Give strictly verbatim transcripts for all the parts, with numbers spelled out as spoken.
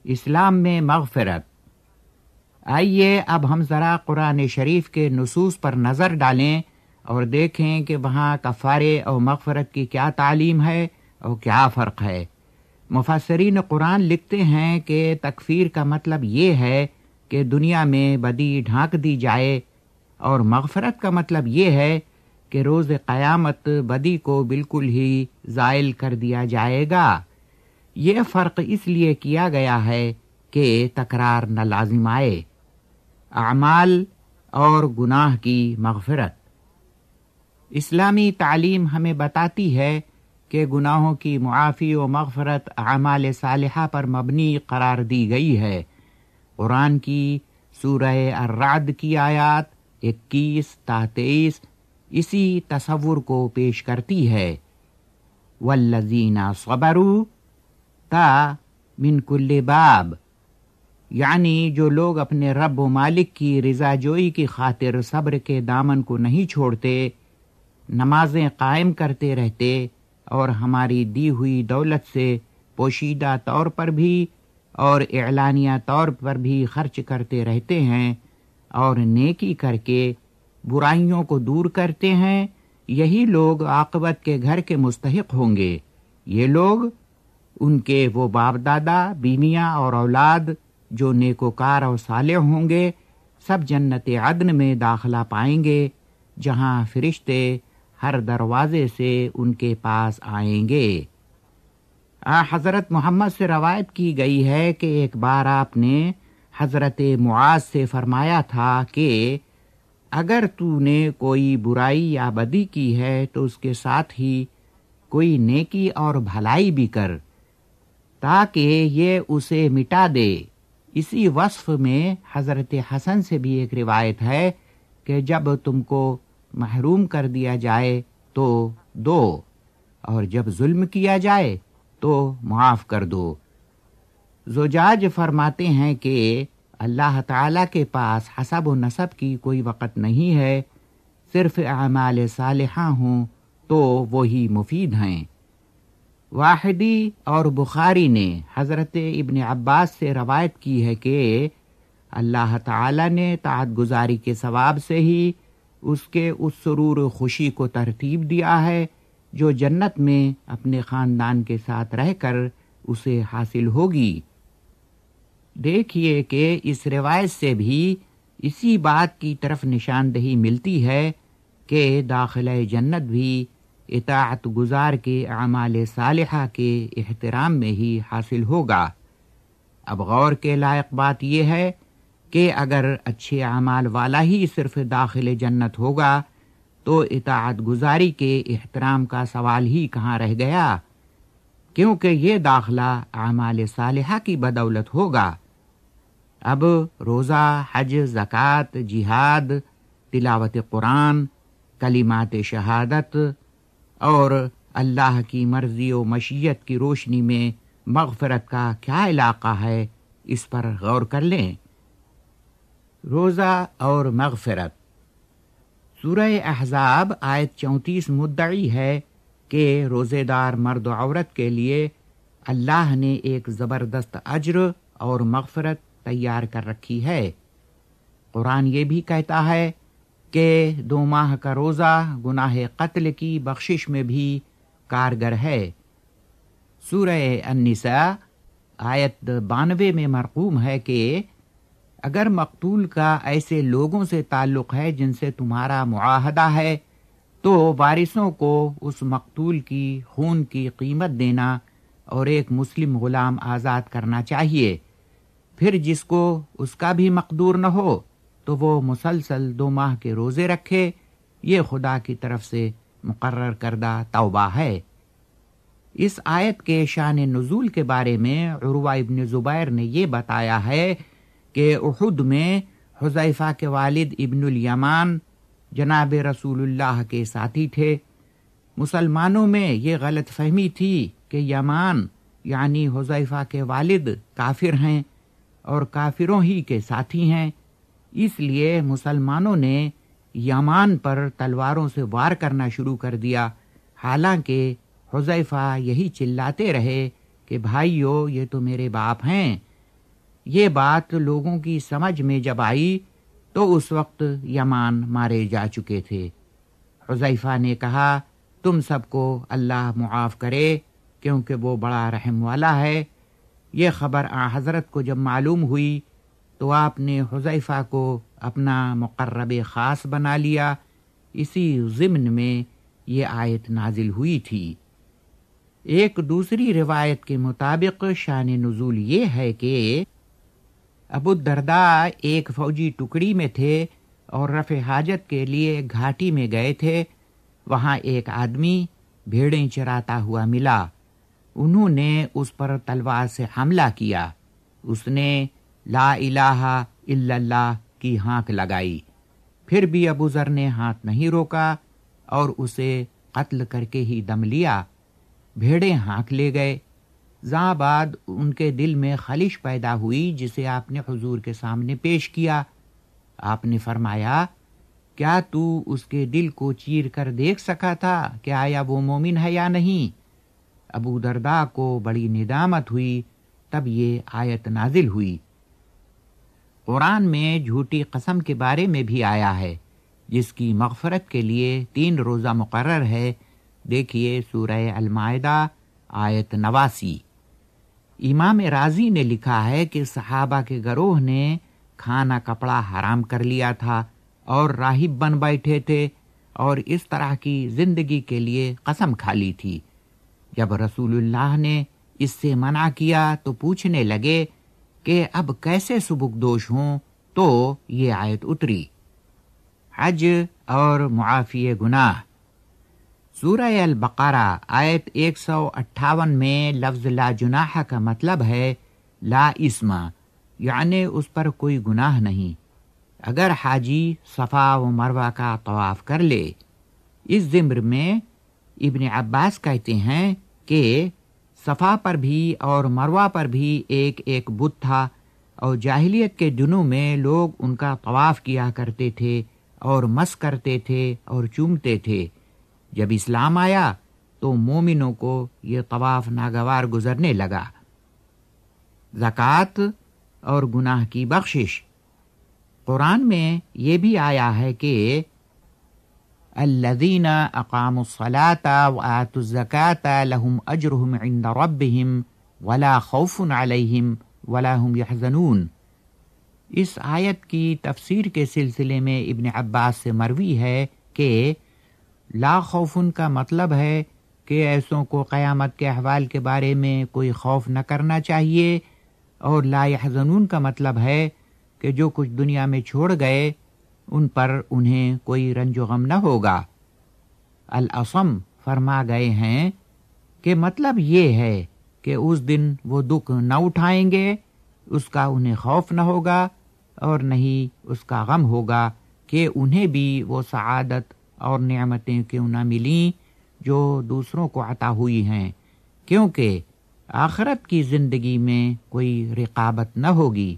اسلام میں مغفرت۔ آئیے اب ہم ذرا قرآن شریف کے نصوص پر نظر ڈالیں اور دیکھیں کہ وہاں کفارے اور مغفرت کی کیا تعلیم ہے اور کیا فرق ہے۔ مفسرین قرآن لکھتے ہیں کہ تکفیر کا مطلب یہ ہے کہ دنیا میں بدی ڈھانک دی جائے، اور مغفرت کا مطلب یہ ہے کہ روز قیامت بدی کو بالکل ہی زائل کر دیا جائے گا۔ یہ فرق اس لیے کیا گیا ہے کہ تکرار نہ لازم آئے۔ اعمال اور گناہ کی مغفرت۔ اسلامی تعلیم ہمیں بتاتی ہے کہ گناہوں کی معافی و مغفرت اعمال صالحہ پر مبنی قرار دی گئی ہے۔ قرآن کی سورہ الرعد کی آیات اکیس تا تیئیس اسی تصور کو پیش کرتی ہے۔ والذین صبروا تا من کل باب، یعنی جو لوگ اپنے رب و مالک کی رضا جوئی کی خاطر صبر کے دامن کو نہیں چھوڑتے، نمازیں قائم کرتے رہتے اور ہماری دی ہوئی دولت سے پوشیدہ طور پر بھی اور اعلانیہ طور پر بھی خرچ کرتے رہتے ہیں اور نیکی کر کے برائیوں کو دور کرتے ہیں، یہی لوگ عاقبت کے گھر کے مستحق ہوں گے۔ یہ لوگ، ان کے وہ باپ دادا، بیویاں اور اولاد جو نیکوکار اور صالح ہوں گے، سب جنت عدن میں داخلہ پائیں گے، جہاں فرشتے ہر دروازے سے ان کے پاس آئیں گے۔ آ حضرت محمد سے روایت کی گئی ہے کہ ایک بار آپ نے حضرت معاذ سے فرمایا تھا کہ اگر تو نے کوئی برائی یا بدی کی ہے تو اس کے ساتھ ہی کوئی نیکی اور بھلائی بھی کر، تاکہ یہ اسے مٹا دے۔ اسی وصف میں حضرت حسن سے بھی ایک روایت ہے کہ جب تم کو محروم کر دیا جائے تو دو، اور جب ظلم کیا جائے تو معاف کر دو۔ زجاج فرماتے ہیں کہ اللہ تعالیٰ کے پاس حسب و نسب کی کوئی وقت نہیں ہے، صرف اعمال صالحہ ہوں تو وہی مفید ہیں۔ واحدی اور بخاری نے حضرت ابن عباس سے روایت کی ہے کہ اللہ تعالیٰ نے طاعت گزاری کے ثواب سے ہی اس کے اس سرور و خوشی کو ترتیب دیا ہے جو جنت میں اپنے خاندان کے ساتھ رہ کر اسے حاصل ہوگی۔ دیکھیے کہ اس روایت سے بھی اسی بات کی طرف نشاندہی ملتی ہے کہ داخلہ جنت بھی اطاعت گزار کے اعمال صالحہ کے احترام میں ہی حاصل ہوگا۔ اب غور کے لائق بات یہ ہے کہ اگر اچھے اعمال والا ہی صرف داخل جنت ہوگا تو اطاعت گزاری کے احترام کا سوال ہی کہاں رہ گیا، کیونکہ یہ داخلہ اعمال صالحہ کی بدولت ہوگا۔ اب روزہ، حج، زکوٰۃ، جہاد، تلاوت قرآن، کلمات شہادت اور اللہ کی مرضی و مشیت کی روشنی میں مغفرت کا کیا علاقہ ہے، اس پر غور کر لیں۔ روزہ اور مغفرت۔ سورہ احزاب آیت چونتیس مدعی ہے کہ روزے دار مرد و عورت کے لیے اللہ نے ایک زبردست اجر اور مغفرت تیار کر رکھی ہے۔ قرآن یہ بھی کہتا ہے کہ دو ماہ کا روزہ گناہ قتل کی بخشش میں بھی کارگر ہے۔ سورہ النساء آیت بانوے میں مرقوم ہے کہ اگر مقتول کا ایسے لوگوں سے تعلق ہے جن سے تمہارا معاہدہ ہے تو وارثوں کو اس مقتول کی خون کی قیمت دینا اور ایک مسلم غلام آزاد کرنا چاہیے۔ پھر جس کو اس کا بھی مقدور نہ ہو تو وہ مسلسل دو ماہ کے روزے رکھے، یہ خدا کی طرف سے مقرر کردہ توبہ ہے۔ اس آیت کے شان نزول کے بارے میں عروہ ابن زبیر نے یہ بتایا ہے کہ احد میں حذیفہ کے والد ابن الیمان جناب رسول اللہ کے ساتھی تھے۔ مسلمانوں میں یہ غلط فہمی تھی کہ یمان یعنی حذیفہ کے والد کافر ہیں اور کافروں ہی کے ساتھی ہیں، اس لیے مسلمانوں نے یمان پر تلواروں سے وار کرنا شروع کر دیا، حالانکہ حذیفہ یہی چلاتے رہے کہ بھائیو یہ تو میرے باپ ہیں، یہ بات لوگوں کی سمجھ میں جب آئی تو اس وقت یمان مارے جا چکے تھے۔ حذیفہ نے کہا تم سب کو اللہ معاف کرے کیونکہ وہ بڑا رحم والا ہے۔ یہ خبر آن حضرت کو جب معلوم ہوئی تو آپ نے حذیفہ کو اپنا مقرب خاص بنا لیا۔ اسی ضمن میں یہ آیت نازل ہوئی تھی۔ ایک دوسری روایت کے مطابق شان نزول یہ ہے کہ ابو الدرداء ایک فوجی ٹکڑی میں تھے اور رفع حاجت کے لیے گھاٹی میں گئے تھے۔ وہاں ایک آدمی بھیڑیں چراتا ہوا ملا۔ انہوں نے اس پر تلوار سے حملہ کیا۔ اس نے لا الہ الا اللہ کی ہانک لگائی۔ پھر بھی ابو ذر نے ہاتھ نہیں روکا اور اسے قتل کر کے ہی دم لیا۔ بھیڑیں ہانک لے گئے۔ زاں بعد ان کے دل میں خلش پیدا ہوئی جسے آپ نے حضور کے سامنے پیش کیا۔ آپ نے فرمایا کیا تو اس کے دل کو چیر کر دیکھ سکا تھا کہ آیا وہ مومن ہے یا نہیں؟ ابو درداء کو بڑی ندامت ہوئی۔ تب یہ آیت نازل ہوئی۔ قرآن میں جھوٹی قسم کے بارے میں بھی آیا ہے جس کی مغفرت کے لیے تین روزہ مقرر ہے۔ دیکھیے سورہ المائدہ آیت نواسی۔ امام رازی نے لکھا ہے کہ صحابہ کے گروہ نے کھانا کپڑا حرام کر لیا تھا اور راہب بن بیٹھے تھے اور اس طرح کی زندگی کے لیے قسم کھا لی تھی۔ جب رسول اللہ نے اس سے منع کیا تو پوچھنے لگے کہ اب کیسے سبکدوش ہوں، تو یہ آیت اتری۔ حج اور معافی گناہ۔ سورہ البقرہ آیت ایک سو اٹھاون میں لفظ لا جناح کا مطلب ہے لا اسم، یعنی اس پر کوئی گناہ نہیں اگر حاجی صفا و مروہ کا طواف کر لے۔ اس ضمن میں ابن عباس کہتے ہیں کہ صفا پر بھی اور مروہ پر بھی ایک ایک بت تھا اور جاہلیت کے دنوں میں لوگ ان کا طواف کیا کرتے تھے اور مس کرتے تھے اور چومتے تھے۔ جب اسلام آیا تو مومنوں کو یہ طواف ناگوار گزرنے لگا۔ زکوٰۃ اور گناہ کی بخشش۔ قرآن میں یہ بھی آیا ہے کہ الذین اقاموا الصلاة وآتوا الزکاة لهم اجرهم عند ربهم ولا خوف علیہم ولا هم يحزنون۔ اس آیت کی تفسیر کے سلسلے میں ابن عباس سے مروی ہے کہ لا خوفن کا مطلب ہے کہ ایسوں کو قیامت کے احوال کے بارے میں کوئی خوف نہ کرنا چاہیے، اور لا يحزنون کا مطلب ہے کہ جو کچھ دنیا میں چھوڑ گئے ان پر انہیں کوئی رنج و غم نہ ہوگا۔ الاصم فرما گئے ہیں کہ مطلب یہ ہے کہ اس دن وہ دکھ نہ اٹھائیں گے، اس کا انہیں خوف نہ ہوگا اور نہ ہی اس کا غم ہوگا کہ انہیں بھی وہ سعادت اور نعمتیں کیوں نہ ملیں جو دوسروں کو عطا ہوئی ہیں، کیونکہ آخرت کی زندگی میں کوئی رقابت نہ ہوگی۔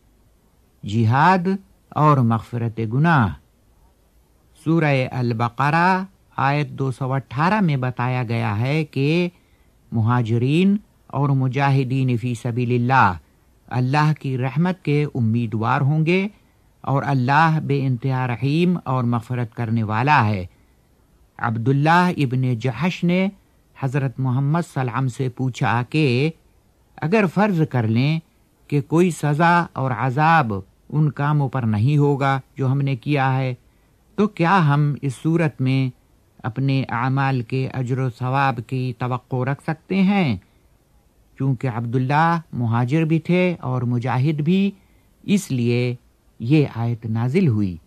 جہاد اور مغفرت گناہ۔ سورہ البقرہ آیت دو سو اٹھارہ میں بتایا گیا ہے کہ مہاجرین اور مجاہدین فی سبیل اللہ اللہ کی رحمت کے امیدوار ہوں گے اور اللہ بے انتہا رحیم اور مغفرت کرنے والا ہے۔ عبداللہ ابن جحش نے حضرت محمد صلی اللہ علیہ وسلم سے پوچھا کہ اگر فرض کر لیں کہ کوئی سزا اور عذاب ان کاموں پر نہیں ہوگا جو ہم نے کیا ہے، تو کیا ہم اس صورت میں اپنے اعمال کے اجر و ثواب کی توقع رکھ سکتے ہیں؟ چونکہ عبداللہ مہاجر بھی تھے اور مجاہد بھی، اس لیے یہ آیت نازل ہوئی۔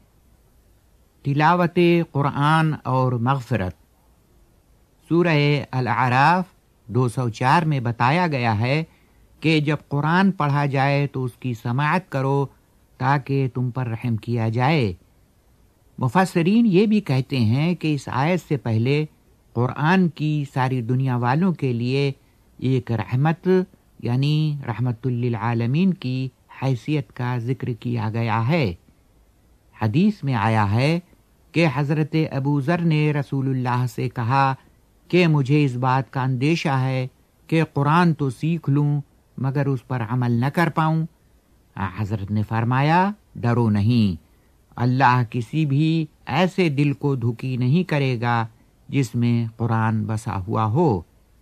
تلاوت قرآن اور مغفرت۔ سورہ الاعراف دو سو چار میں بتایا گیا ہے کہ جب قرآن پڑھا جائے تو اس کی سماعت کرو تاکہ تم پر رحم کیا جائے۔ مفسرین یہ بھی کہتے ہیں کہ اس آیت سے پہلے قرآن کی ساری دنیا والوں کے لیے ایک رحمت یعنی رحمت للعالمین کی حیثیت کا ذکر کیا گیا ہے۔ حدیث میں آیا ہے کہ حضرت ابو ذر نے رسول اللہ سے کہا کہ مجھے اس بات کا اندیشہ ہے کہ قرآن تو سیکھ لوں مگر اس پر عمل نہ کر پاؤں۔ حضرت نے فرمایا ڈرو نہیں، اللہ کسی بھی ایسے دل کو دھکی نہیں کرے گا جس میں قرآن بسا ہوا ہو۔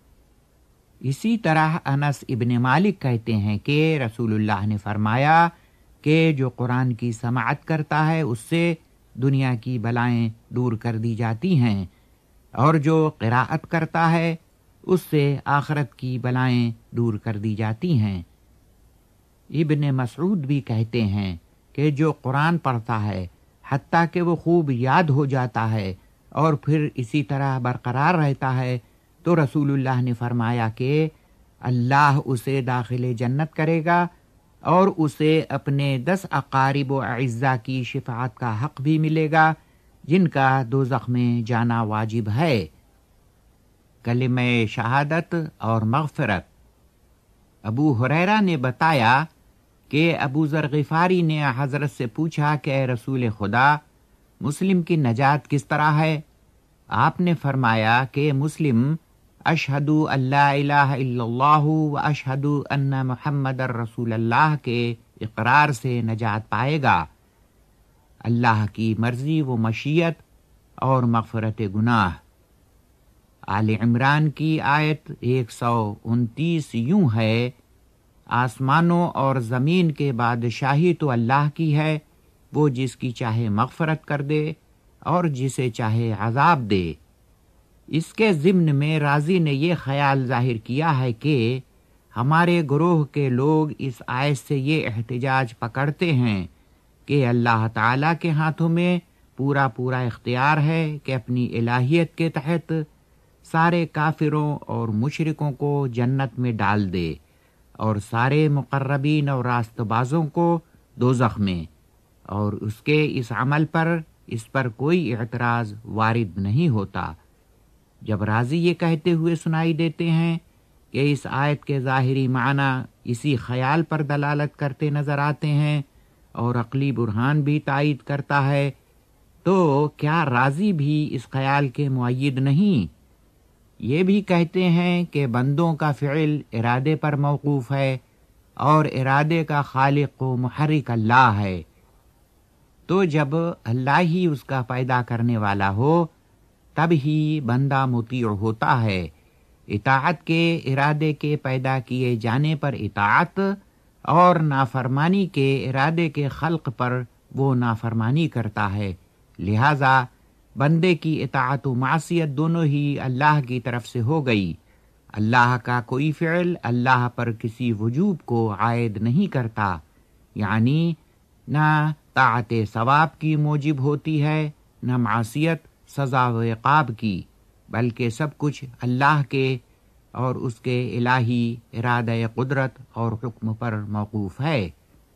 اسی طرح انس ابن مالک کہتے ہیں کہ رسول اللہ نے فرمایا کہ جو قرآن کی سماعت کرتا ہے اس سے دنیا کی بلائیں دور کر دی جاتی ہیں، اور جو قراءت کرتا ہے اس سے آخرت کی بلائیں دور کر دی جاتی ہیں۔ ابن مسعود بھی کہتے ہیں کہ جو قرآن پڑھتا ہے حتیٰ کہ وہ خوب یاد ہو جاتا ہے اور پھر اسی طرح برقرار رہتا ہے، تو رسول اللہ نے فرمایا کہ اللہ اسے داخل جنت کرے گا اور اسے اپنے دس اقارب و اعزاء کی شفاعت کا حق بھی ملے گا جن کا دوزخ میں جانا واجب ہے۔ کلمہ شہادت اور مغفرت۔ ابو ہریرہ نے بتایا کہ ابو ذر غفاری نے حضرت سے پوچھا کہ اے رسول خدا، مسلم کی نجات کس طرح ہے؟ آپ نے فرمایا کہ مسلم اشہد ان لا الہ الا اللہ و اشہد ان محمد رسول اللہ کے اقرار سے نجات پائے گا۔ اللہ کی مرضی و مشیت اور مغفرت گناہ۔ آل عمران کی آیت ایک سو انتیس یوں ہے، آسمانوں اور زمین کے بادشاہی تو اللہ کی ہے، وہ جس کی چاہے مغفرت کر دے اور جسے چاہے عذاب دے۔ اس کے ضمن میں رازی نے یہ خیال ظاہر کیا ہے کہ ہمارے گروہ کے لوگ اس آیت سے یہ احتجاج پکڑتے ہیں کہ اللہ تعالیٰ کے ہاتھوں میں پورا پورا اختیار ہے کہ اپنی الہیت کے تحت سارے کافروں اور مشرکوں کو جنت میں ڈال دے اور سارے مقربین اور راست بازوں کو دوزخ میں، اور اس کے اس عمل پر اس پر کوئی اعتراض وارد نہیں ہوتا۔ جب راضی یہ کہتے ہوئے سنائی دیتے ہیں کہ اس آیت کے ظاہری معنی اسی خیال پر دلالت کرتے نظر آتے ہیں اور عقلی برہان بھی تائید کرتا ہے، تو کیا راضی بھی اس خیال کے مؤید نہیں؟ یہ بھی کہتے ہیں کہ بندوں کا فعل ارادے پر موقوف ہے اور ارادے کا خالق و محرک اللہ ہے، تو جب اللہ ہی اس کا پیدا کرنے والا ہو تب ہی بندہ مطیع ہوتا ہے۔ اطاعت کے ارادے کے پیدا کیے جانے پر اطاعت اور نافرمانی کے ارادے کے خلق پر وہ نافرمانی کرتا ہے، لہذا بندے کی اطاعت و معصیت دونوں ہی اللہ کی طرف سے ہو گئی۔ اللہ کا کوئی فعل اللہ پر کسی وجوب کو عائد نہیں کرتا، یعنی نہ طاعت ثواب کی موجب ہوتی ہے نہ معصیت سزا و عقاب کی، بلکہ سب کچھ اللہ کے اور اس کے الہی ارادہ قدرت اور حکم پر موقوف ہے۔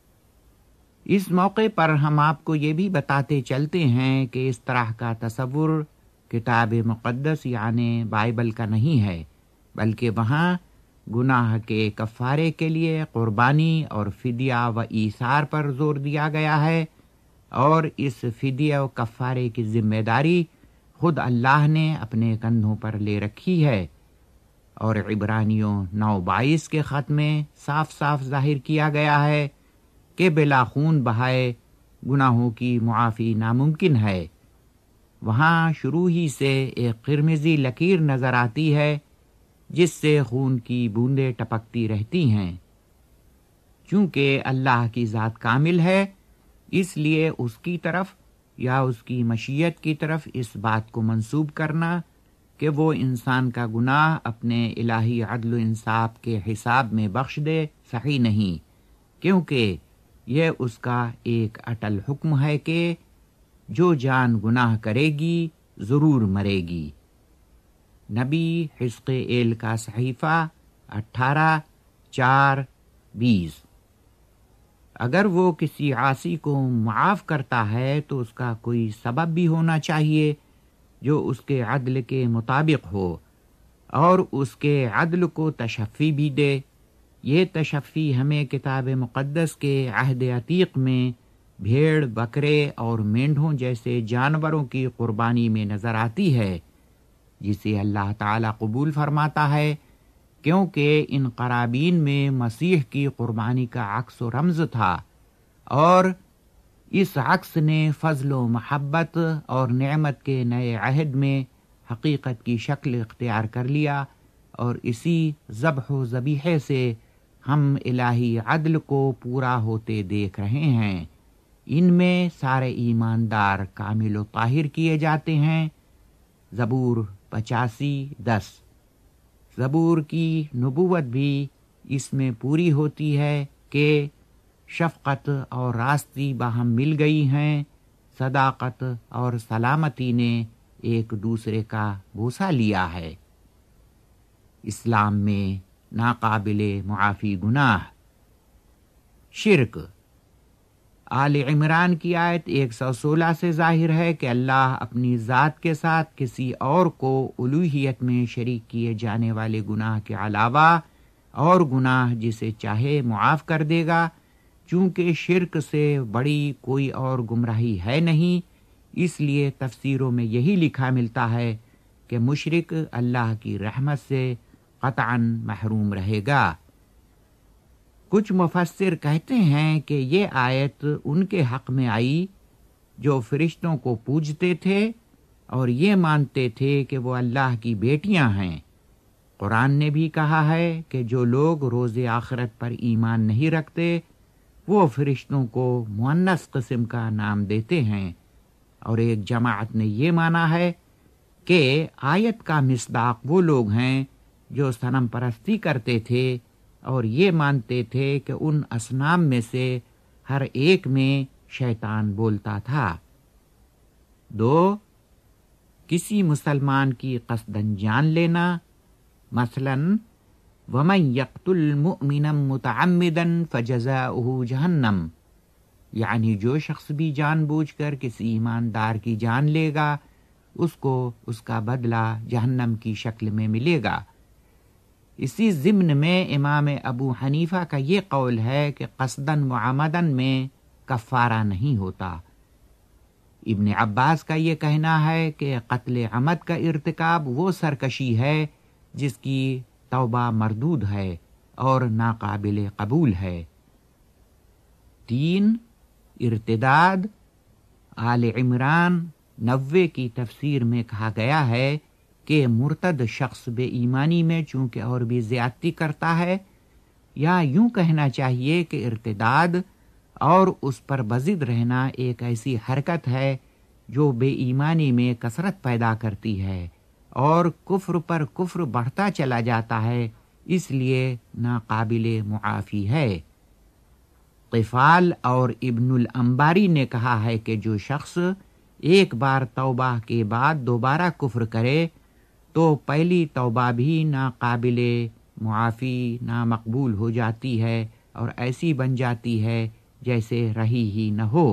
اس موقع پر ہم آپ کو یہ بھی بتاتے چلتے ہیں کہ اس طرح کا تصور کتاب مقدس یعنی بائبل کا نہیں ہے، بلکہ وہاں گناہ کے کفارے کے لیے قربانی اور فدیہ و ایثار پر زور دیا گیا ہے، اور اس فدیہ و کفارے کی ذمہ داری خود اللہ نے اپنے کندھوں پر لے رکھی ہے، اور عبرانیوں نو بائیس کے خط میں صاف صاف ظاہر کیا گیا ہے کہ بلا خون بہائے گناہوں کی معافی ناممکن ہے۔ وہاں شروع ہی سے ایک قرمزی لکیر نظر آتی ہے جس سے خون کی بوندیں ٹپکتی رہتی ہیں۔ چونکہ اللہ کی ذات کامل ہے، اس لیے اس کی طرف یا اس کی مشیت کی طرف اس بات کو منسوب کرنا کہ وہ انسان کا گناہ اپنے الہی عدل و انصاف کے حساب میں بخش دے صحیح نہیں، کیونکہ یہ اس کا ایک اٹل حکم ہے کہ جو جان گناہ کرے گی ضرور مرے گی۔ نبی حزق ایل کا صحیفہ اٹھارہ چار بیس۔ اگر وہ کسی عاصی کو معاف کرتا ہے تو اس کا کوئی سبب بھی ہونا چاہیے جو اس کے عدل کے مطابق ہو، اور اس کے عدل کو تشفی بھی دے۔ یہ تشفی ہمیں کتاب مقدس کے عہد عتیق میں بھیڑ، بکرے اور مینڈھوں جیسے جانوروں کی قربانی میں نظر آتی ہے، جسے اللہ تعالیٰ قبول فرماتا ہے، کیونکہ ان قرابین میں مسیح کی قربانی کا عکس و رمز تھا، اور اس عکس نے فضل و محبت اور نعمت کے نئے عہد میں حقیقت کی شکل اختیار کر لیا، اور اسی ذبح و ذبیحے سے ہم الہی عدل کو پورا ہوتے دیکھ رہے ہیں۔ ان میں سارے ایماندار کامل و طاہر کیے جاتے ہیں۔ زبور پچاسی دس۔ زبور کی نبوت بھی اس میں پوری ہوتی ہے کہ شفقت اور راستی باہم مل گئی ہیں، صداقت اور سلامتی نے ایک دوسرے کا بوسہ لیا ہے۔ اسلام میں ناقابل معافی گناہ۔ شرک۔ آل عمران کی آیت ایک سو سولہ سے ظاہر ہے کہ اللہ اپنی ذات کے ساتھ کسی اور کو الوہیت میں شریک کیے جانے والے گناہ کے علاوہ اور گناہ جسے چاہے معاف کر دے گا، چونکہ شرک سے بڑی کوئی اور گمراہی ہے نہیں، اس لیے تفسیروں میں یہی لکھا ملتا ہے کہ مشرک اللہ کی رحمت سے قطعاً محروم رہے گا۔ کچھ مفسر کہتے ہیں کہ یہ آیت ان کے حق میں آئی جو فرشتوں کو پوجتے تھے اور یہ مانتے تھے کہ وہ اللہ کی بیٹیاں ہیں۔ قرآن نے بھی کہا ہے کہ جو لوگ روز آخرت پر ایمان نہیں رکھتے وہ فرشتوں کو مؤنث قسم کا نام دیتے ہیں، اور ایک جماعت نے یہ مانا ہے کہ آیت کا مصداق وہ لوگ ہیں جو صنم پرستی کرتے تھے اور یہ مانتے تھے کہ ان اصنام میں سے ہر ایک میں شیطان بولتا تھا۔ دو، کسی مسلمان کی قصداً جان لینا، مثلاً وَمَن يَقْتُلْ مُؤْمِنًا مُتَعَمِّدًا فَجَزَاؤُهُ جَہَنَّمَ، یعنی جو شخص بھی جان بوجھ کر کسی ایماندار کی جان لے گا اس کو اس کا بدلہ جہنم کی شکل میں ملے گا۔ اسی ضمن میں امام ابو حنیفہ کا یہ قول ہے کہ قصداً وعمداً میں کفارہ نہیں ہوتا۔ ابن عباس کا یہ کہنا ہے کہ قتل عمد کا ارتکاب وہ سرکشی ہے جس کی توبہ مردود ہے اور ناقابل قبول ہے۔ تین، ارتداد۔ آل عمران نوے کی تفسیر میں کہا گیا ہے کہ مرتد شخص بے ایمانی میں چونکہ اور بھی زیادتی کرتا ہے، یا یوں کہنا چاہیے کہ ارتداد اور اس پر بضد رہنا ایک ایسی حرکت ہے جو بے ایمانی میں کثرت پیدا کرتی ہے اور کفر پر کفر بڑھتا چلا جاتا ہے، اس لیے ناقابل معافی ہے۔ قفال اور ابن الانباری نے کہا ہے کہ جو شخص ایک بار توبہ کے بعد دوبارہ کفر کرے تو پہلی توبہ بھی ناقابل معافی نامقبول ہو جاتی ہے اور ایسی بن جاتی ہے جیسے رہی ہی نہ ہو۔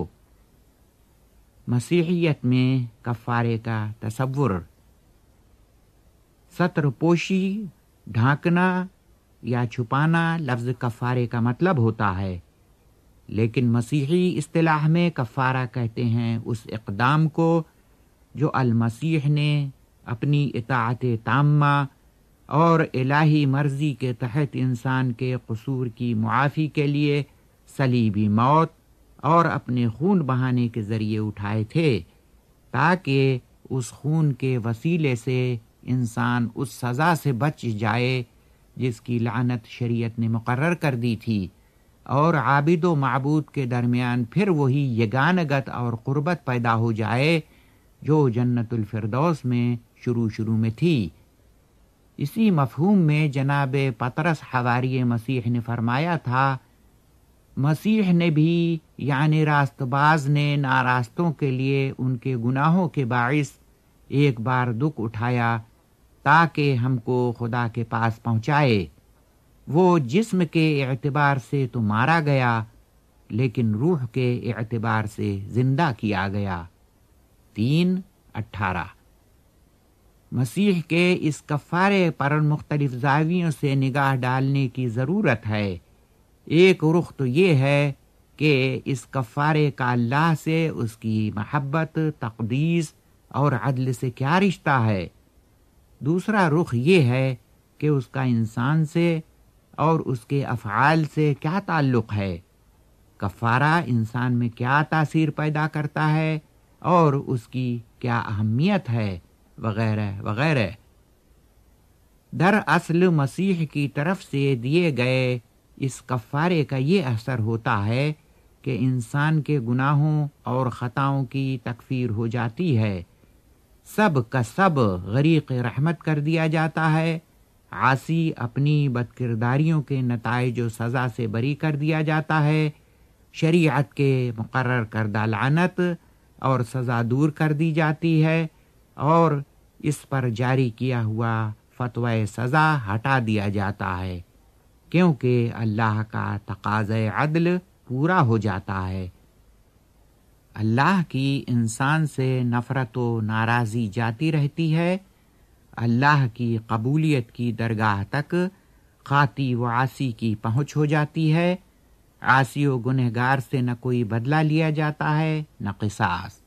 مسیحیت میں کفارے کا تصور۔ ستر پوشی، ڈھانکنا یا چھپانا لفظ کفارے کا مطلب ہوتا ہے، لیکن مسیحی اصطلاح میں کفارہ کہتے ہیں اس اقدام کو جو المسیح نے اپنی اطاعت تامہ اور الہی مرضی کے تحت انسان کے قصور کی معافی کے لیے صلیبی موت اور اپنے خون بہانے کے ذریعے اٹھائے تھے، تاکہ اس خون کے وسیلے سے انسان اس سزا سے بچ جائے جس کی لعنت شریعت نے مقرر کر دی تھی، اور عابد و معبود کے درمیان پھر وہی یگانگت اور قربت پیدا ہو جائے جو جنت الفردوس میں شروع شروع میں تھی۔ اسی مفہوم میں جناب پطرس حواری مسیح نے فرمایا تھا، مسیح نے بھی یعنی راست باز نے ناراستوں کے لیے ان کے گناہوں کے باعث ایک بار دکھ اٹھایا تاکہ ہم کو خدا کے پاس پہنچائے۔ وہ جسم کے اعتبار سے تو مارا گیا لیکن روح کے اعتبار سے زندہ کیا گیا۔ تین اٹھارہ۔ مسیح کے اس کفارے پر مختلف زاویوں سے نگاہ ڈالنے کی ضرورت ہے۔ ایک رخ تو یہ ہے کہ اس کفارے کا اللہ سے اس کی محبت، تقدیس اور عدل سے کیا رشتہ ہے۔ دوسرا رخ یہ ہے کہ اس کا انسان سے اور اس کے افعال سے کیا تعلق ہے، کفارہ انسان میں کیا تاثیر پیدا کرتا ہے اور اس کی کیا اہمیت ہے، وغیرہ وغیرہ۔ دراصل مسیح کی طرف سے دیے گئے اس کفارے کا یہ اثر ہوتا ہے کہ انسان کے گناہوں اور خطاؤں کی تکفیر ہو جاتی ہے، سب کا سب غریق رحمت کر دیا جاتا ہے، عاصی اپنی بدکرداریوں کے نتائج و سزا سے بری کر دیا جاتا ہے، شریعت کے مقرر کردہ لعنت اور سزا دور کر دی جاتی ہے، اور اس پر جاری کیا ہوا فتوی سزا ہٹا دیا جاتا ہے، کیونکہ اللہ کا تقاضۂ عدل پورا ہو جاتا ہے۔ اللہ کی انسان سے نفرت و ناراضی جاتی رہتی ہے، اللہ کی قبولیت کی درگاہ تک خاطی و عاصی کی پہنچ ہو جاتی ہے، عاصی و گنہگار سے نہ کوئی بدلہ لیا جاتا ہے نہ قصاص۔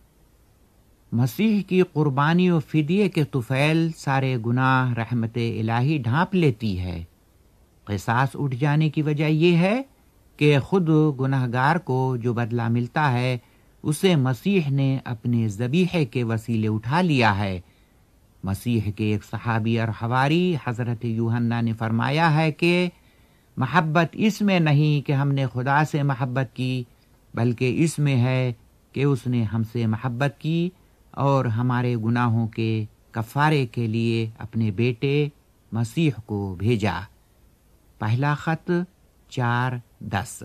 مسیح کی قربانی و فدیے کے طفیل سارے گناہ رحمت الہی ڈھانپ لیتی ہے۔ قصاص اٹھ جانے کی وجہ یہ ہے کہ خود گنہگار کو جو بدلہ ملتا ہے اسے مسیح نے اپنے ذبیحے کے وسیلے اٹھا لیا ہے۔ مسیح کے ایک صحابی اور حواری حضرت یوحنا نے فرمایا ہے کہ محبت اس میں نہیں کہ ہم نے خدا سے محبت کی، بلکہ اس میں ہے کہ اس نے ہم سے محبت کی اور ہمارے گناہوں کے کفارے کے لیے اپنے بیٹے مسیح کو بھیجا۔ پہلا خط چار دس۔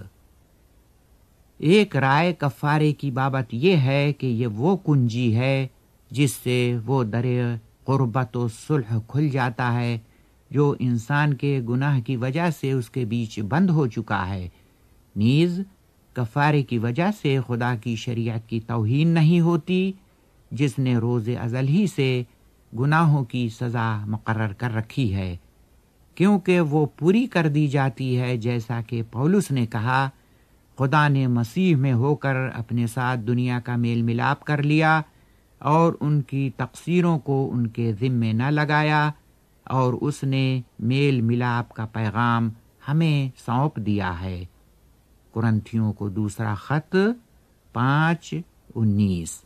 ایک رائے کفارے کی بابت یہ ہے کہ یہ وہ کنجی ہے جس سے وہ در قربت و صلح کھل جاتا ہے جو انسان کے گناہ کی وجہ سے اس کے بیچ بند ہو چکا ہے۔ نیز کفارے کی وجہ سے خدا کی شریعت کی توہین نہیں ہوتی جس نے روز ازل ہی سے گناہوں کی سزا مقرر کر رکھی ہے، کیونکہ وہ پوری کر دی جاتی ہے، جیسا کہ پولس نے کہا، خدا نے مسیح میں ہو کر اپنے ساتھ دنیا کا میل ملاپ کر لیا اور ان کی تقصیروں کو ان کے ذمے نہ لگایا، اور اس نے میل ملاپ کا پیغام ہمیں سونپ دیا ہے۔ کرنتھیوں کو دوسرا خط پانچ انیس۔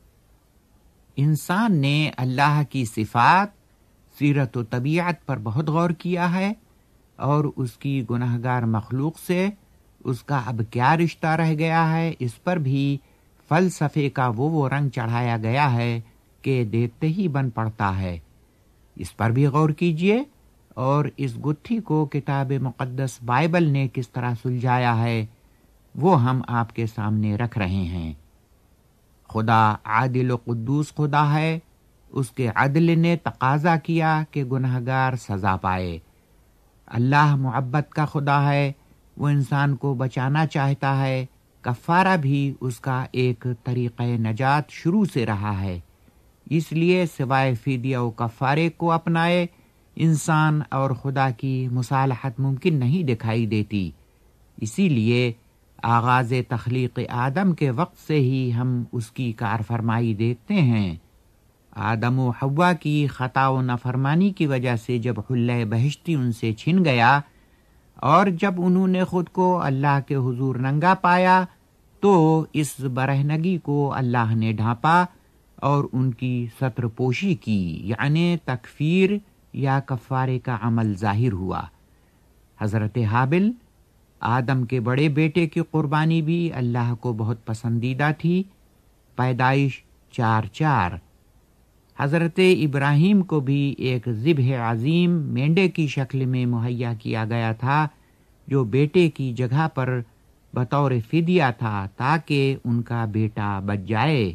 انسان نے اللہ کی صفات، سیرت و طبیعت پر بہت غور کیا ہے، اور اس کی گنہگار مخلوق سے اس کا اب کیا رشتہ رہ گیا ہے اس پر بھی فلسفے کا وہ وہ رنگ چڑھایا گیا ہے کہ دیکھتے ہی بن پڑتا ہے۔ اس پر بھی غور کیجئے اور اس گتھی کو کتاب مقدس بائبل نے کس طرح سلجھایا ہے وہ ہم آپ کے سامنے رکھ رہے ہیں۔ خدا عادل و قدوس خدا ہے، اس کے عدل نے تقاضا کیا کہ گنہگار سزا پائے۔ اللہ محبت کا خدا ہے، وہ انسان کو بچانا چاہتا ہے، کفارہ بھی اس کا ایک طریقہ نجات شروع سے رہا ہے، اس لیے سوائے فدیہ و کفارے کو اپنائے انسان اور خدا کی مصالحت ممکن نہیں دکھائی دیتی۔ اسی لیے آغاز تخلیق آدم کے وقت سے ہی ہم اس کی کار فرمائی دیکھتے ہیں۔ آدم و حوا کی خطا و نافرمانی کی وجہ سے جب حلہ بہشتی ان سے چھن گیا اور جب انہوں نے خود کو اللہ کے حضور ننگا پایا تو اس برہنگی کو اللہ نے ڈھانپا اور ان کی ستر پوشی کی، یعنی تکفیر یا کفارے کا عمل ظاہر ہوا۔ حضرت حابل آدم کے بڑے بیٹے کی قربانی بھی اللہ کو بہت پسندیدہ تھی۔ پیدائش چار چار۔ حضرت ابراہیم کو بھی ایک ذبح عظیم مینڈے کی شکل میں مہیا کیا گیا تھا جو بیٹے کی جگہ پر بطور فدیہ تھا تاکہ ان کا بیٹا بچ جائے۔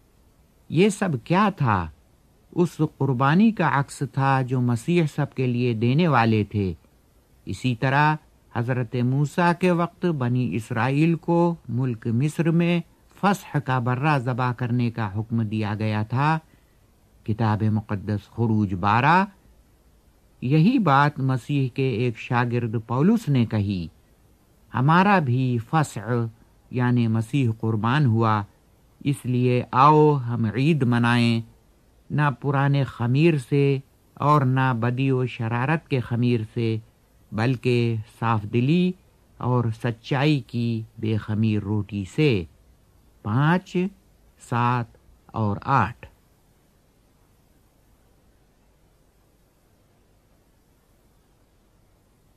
یہ سب کیا تھا؟ اس قربانی کا عکس تھا جو مسیح سب کے لیے دینے والے تھے۔ اسی طرح حضرت موسیٰ کے وقت بنی اسرائیل کو ملک مصر میں فصح کا برہ ذبح کرنے کا حکم دیا گیا تھا۔ کتاب مقدس خروج بارہ۔ یہی بات مسیح کے ایک شاگرد پولس نے کہی، ہمارا بھی فصح یعنی مسیح قربان ہوا، اس لیے آؤ ہم عید منائیں، نہ پرانے خمیر سے اور نہ بدی و شرارت کے خمیر سے، بلکہ صاف دلی اور سچائی کی بے خمیر روٹی سے۔ پانچ، سات اور آٹھ۔